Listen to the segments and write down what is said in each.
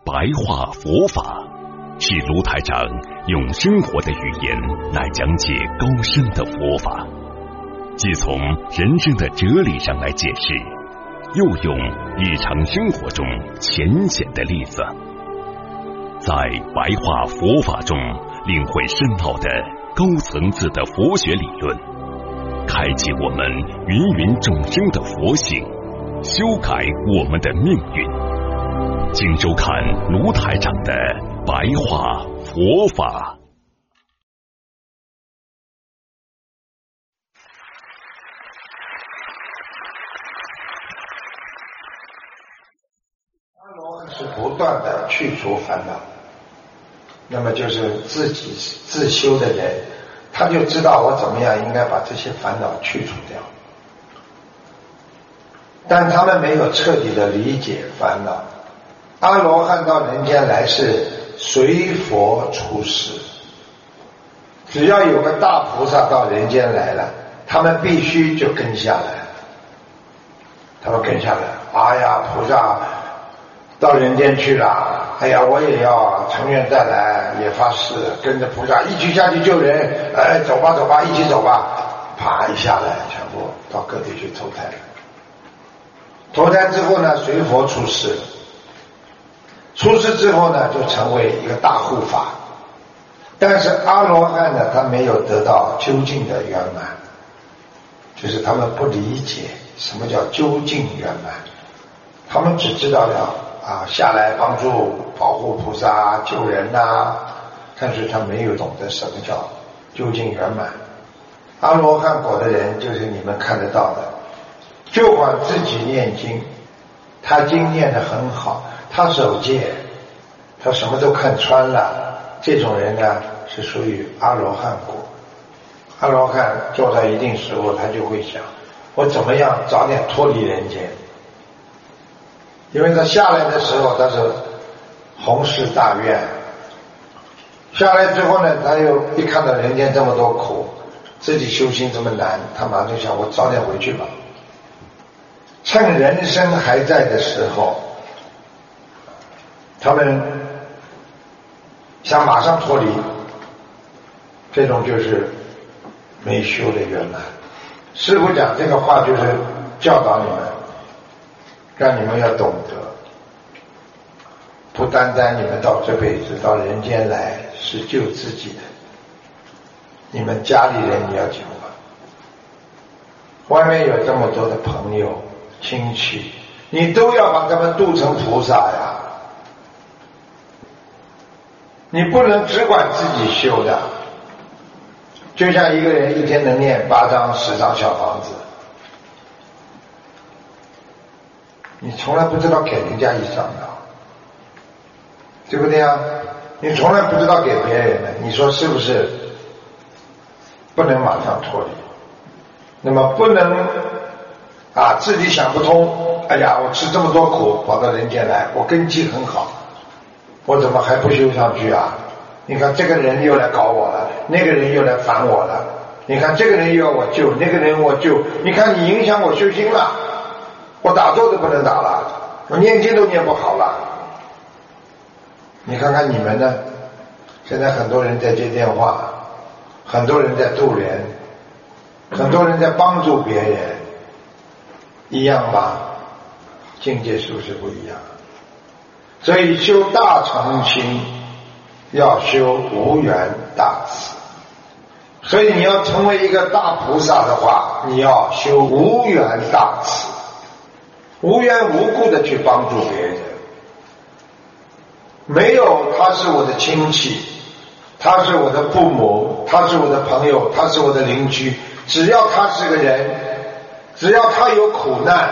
白话佛法，是卢台长用生活的语言来讲解高深的佛法，既从人生的哲理上来解释，又用日常生活中浅显的例子，在白话佛法中领会深奥的高层次的佛学理论，开启我们芸芸众生的佛性，修改我们的命运。请收看卢台长的白话佛法。 阿罗汉是不断的去除烦恼，那么就是自己自修的人，他就知道我怎么样应该把这些烦恼去除掉，但他们没有彻底的理解烦恼。阿罗汉到人间来是随佛出世，只要有个大菩萨到人间来了，他们必须就跟下来，他们跟下来，哎呀，菩萨到人间去了，哎呀，我也要成愿再来，也发誓跟着菩萨一起下去救人，哎，走吧走吧，一起走吧，啪一下来，全部到各地去投胎了。投胎之后呢，随佛出世，出世之后呢，就成为一个大护法。但是阿罗汉呢，他没有得到究竟的圆满，就是他们不理解什么叫究竟圆满，他们只知道了下来帮助保护菩萨救人但是他没有懂得什么叫究竟圆满。阿罗汉果的人就是你们看得到的，就管自己念经，他经念得很好，他守戒，他什么都看穿了，这种人呢是属于阿罗汉果。阿罗汉做到一定时候，他就会想，我怎么样早点脱离人间。因为他下来的时候他是宏誓大愿，下来之后呢，他又一看到人间这么多苦，自己修行这么难，他马上就想，我早点回去吧。趁人生还在的时候，他们想马上脱离，这种就是没修的圆满。师父讲这个话就是教导你们，让你们要懂得，不单单你们到这辈子到人间来是救自己的，你们家里人你要救啊，外面有这么多的朋友亲戚，你都要把他们度成菩萨呀。你不能只管自己修的，就像一个人一天能念8张10张小房子，你从来不知道给人家一张的，对不对啊？你从来不知道给别人的，你说是不是？不能马上脱离，那么不能自己想不通，哎呀，我吃这么多苦跑到人间来，我根基很好，我怎么还不修上去啊？你看这个人又来搞我了，那个人又来烦我了，你看这个人又要我救，那个人我救，你看你影响我修心了，我打坐都不能打了，我念经都念不好了。你看看你们呢，现在很多人在接电话，很多人在渡人，很多人在帮助别人，一样吧？境界是不是不一样？所以修大乘心要修无缘大慈，所以你要成为一个大菩萨的话，你要修无缘大慈，无缘无故的去帮助别人。没有他是我的亲戚，他是我的父母，他是我的朋友，他是我的邻居，只要他是个人，只要他有苦难，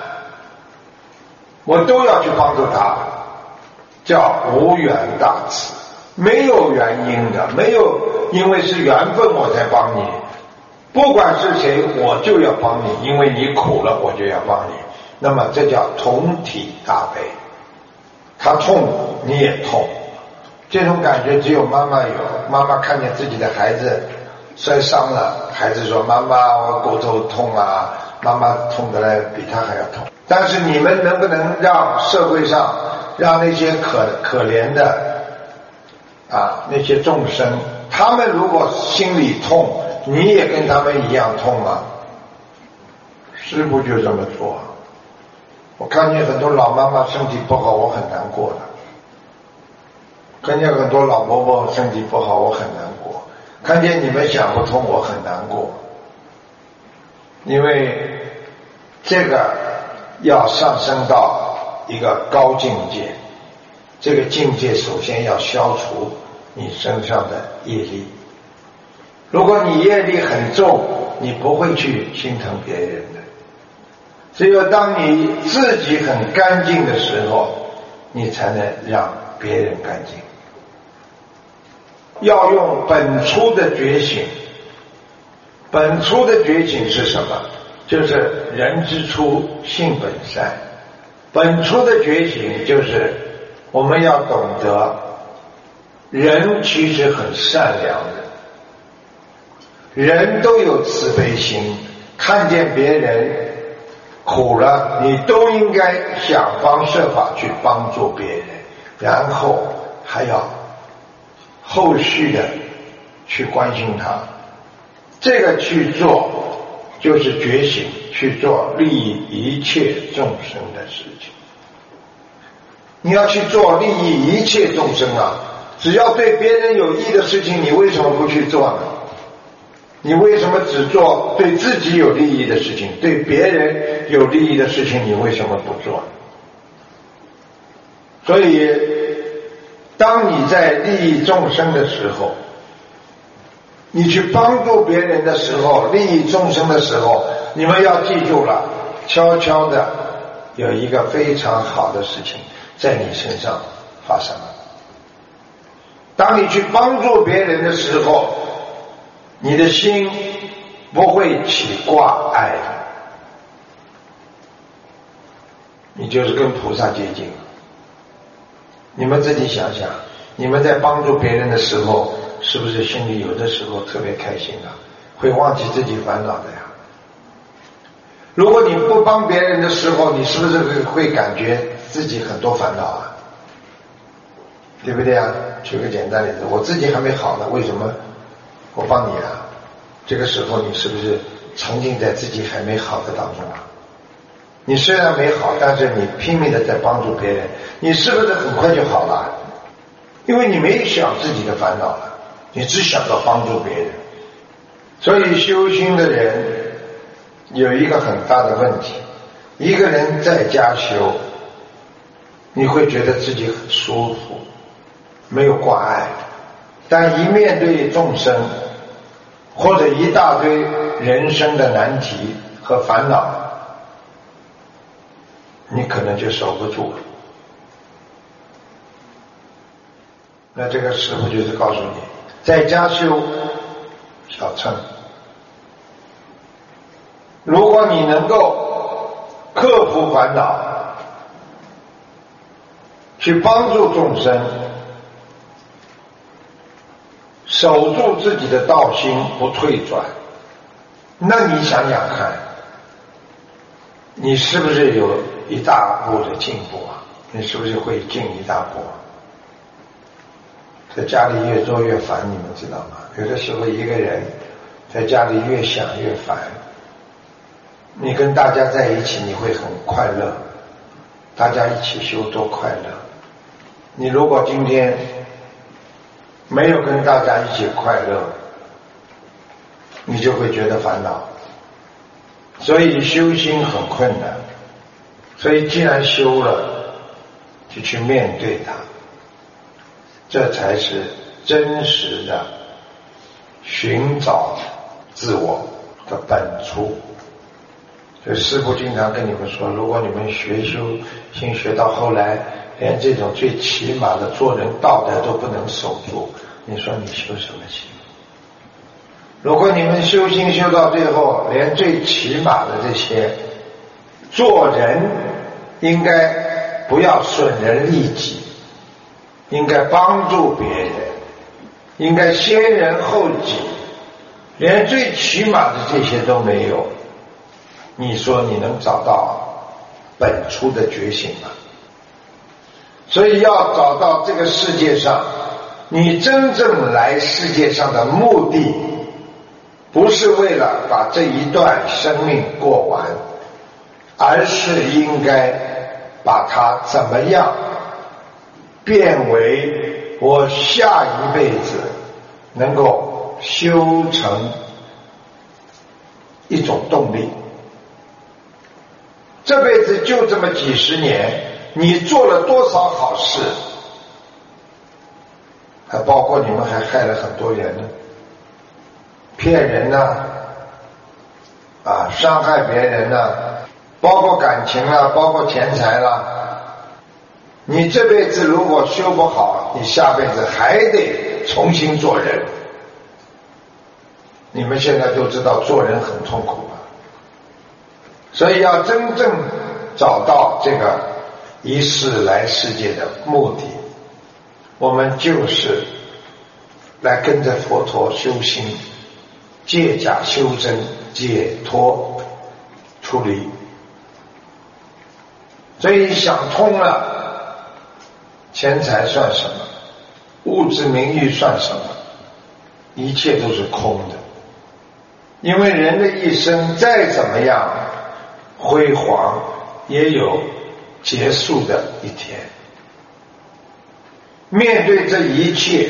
我都要去帮助他，叫无缘大慈。没有原因的，没有因为是缘分我才帮你，不管是谁我就要帮你，因为你苦了我就要帮你，那么这叫同体大悲。他痛你也痛，这种感觉只有妈妈有。妈妈看见自己的孩子摔伤了，孩子说妈妈我骨头痛啊，妈妈痛得来比他还要痛。但是你们能不能让社会上让那些可怜的那些众生，他们如果心里痛，你也跟他们一样痛吗？师父就这么做。我看见很多老妈妈身体不好，我很难过的；看见很多老伯伯身体不好，我很难过；看见你们想不通，我很难过。因为这个要上升到一个高境界，这个境界首先要消除你身上的业力。如果你业力很重，你不会去心疼别人的。只有当你自己很干净的时候，你才能让别人干净。要用本初的觉醒。本初的觉醒是什么？就是人之初性本善。本初的觉醒就是我们要懂得人其实很善良的，人都有慈悲心，看见别人苦了，你都应该想方设法去帮助别人，然后还要后续的去关心他。这个去做就是觉醒，去做利益一切众生的事情。你要去做利益一切众生只要对别人有益的事情，你为什么不去做呢？你为什么只做对自己有利益的事情，对别人有利益的事情你为什么不做呢？所以当你在利益众生的时候，你去帮助别人的时候，利益众生的时候，你们要记住了，悄悄的有一个非常好的事情在你身上发生了。当你去帮助别人的时候，你的心不会起挂碍的，你就是跟菩萨接近了。你们自己想想，你们在帮助别人的时候，是不是心里有的时候特别开心会忘记自己烦恼的呀？如果你不帮别人的时候，你是不是会感觉自己很多烦恼对不对举个简单例子，我自己还没好呢，为什么我帮你这个时候你是不是沉浸在自己还没好的当中你虽然没好，但是你拼命的在帮助别人，你是不是很快就好了？因为你没想自己的烦恼了，你只想到帮助别人。所以修心的人有一个很大的问题，一个人在家修，你会觉得自己很舒服，没有挂碍，但一面对众生或者一大堆人生的难题和烦恼，你可能就守不住了。那这个师父就是告诉你，在家修小乘，如果你能够克服烦恼，去帮助众生，守住自己的道心不退转，那你想想看，你是不是有一大步的进步你是不是会进一大步在家里越做越烦，你们知道吗？有的时候一个人在家里越想越烦，你跟大家在一起你会很快乐，大家一起修多快乐。你如果今天没有跟大家一起快乐，你就会觉得烦恼。所以修心很困难，所以既然修了，就去面对它，这才是真实的寻找自我的本初。所以师父经常跟你们说，如果你们学修心学到后来连这种最起码的做人道德都不能守住，你说你修什么心？如果你们修心修到最后连最起码的这些做人应该不要损人利己，应该帮助别人，应该先人后己，连最起码的这些都没有，你说你能找到本初的觉醒吗？ 所以要找到这个世界上你真正来世界上的目的，不是为了把这一段生命过完，而是应该把它怎么样变为我下一辈子能够修成一种动力。这辈子就这么几十年，你做了多少好事，还包括你们还害了很多人呢，骗人呐，伤害别人呐，包括感情啦，包括钱财啦。你这辈子如果修不好，你下辈子还得重新做人。你们现在都知道做人很痛苦吧？所以要真正找到这个一世来世界的目的，我们就是来跟着佛陀修心，借假修真，解脱出离。所以想通了，钱财算什么，物质名誉算什么，一切都是空的。因为人的一生再怎么样辉煌，也有结束的一天。面对这一切，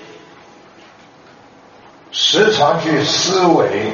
时常去思维，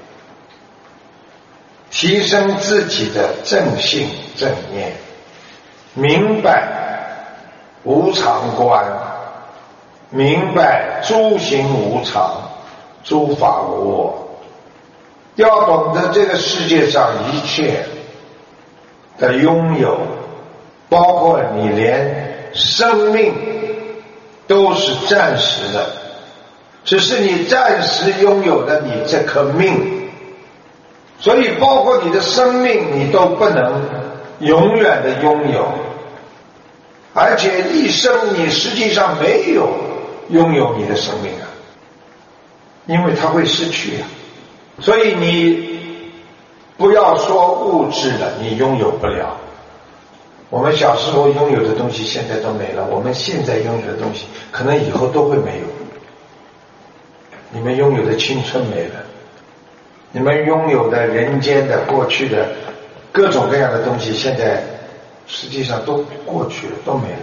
提升自己的正性正念，明白无常观，明白诸行无常，诸法无我。要懂得这个世界上一切的拥有，包括你连生命都是暂时的，只是你暂时拥有了你这颗命，所以包括你的生命你都不能永远的拥有，而且一生你实际上没有拥有你的生命啊，因为它会失去啊。所以你不要说物质了，你拥有不了。我们小时候拥有的东西现在都没了，我们现在拥有的东西可能以后都会没有。你们拥有的青春没了，你们拥有的人间的过去的各种各样的东西，现在实际上都过去了，都没了。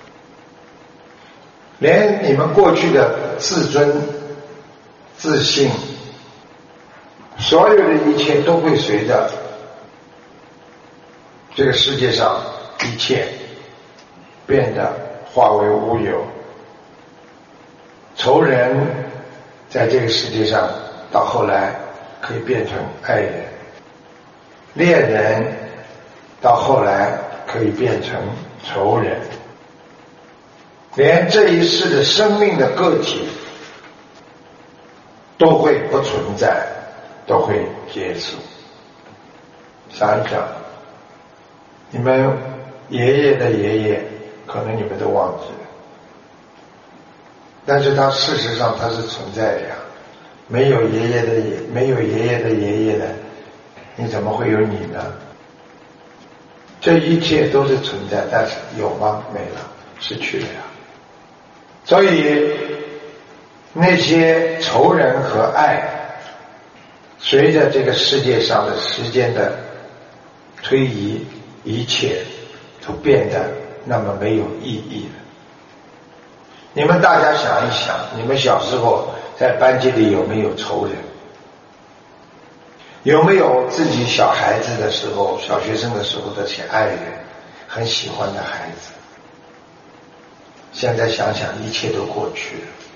连你们过去的自尊、自信，所有的一切都会随着这个世界上一切变得化为乌有。仇人在这个世界上到后来可以变成爱人，恋人到后来可以变成仇人，连这一世的生命的个体都会不存在，都会结束。想一想，你们爷爷的爷爷可能你们都忘记了，但是他事实上他是存在的呀。没有爷爷的爷爷的，你怎么会有你呢？这一切都是存在，但是有吗？没了，失去了呀。所以那些仇人和爱，随着这个世界上的时间的推移，一切都变得那么没有意义了。你们大家想一想，你们小时候在班级里有没有仇人？有没有自己小孩子的时候，小学生的时候的些爱人，很喜欢的孩子？现在想想，一切都过去了。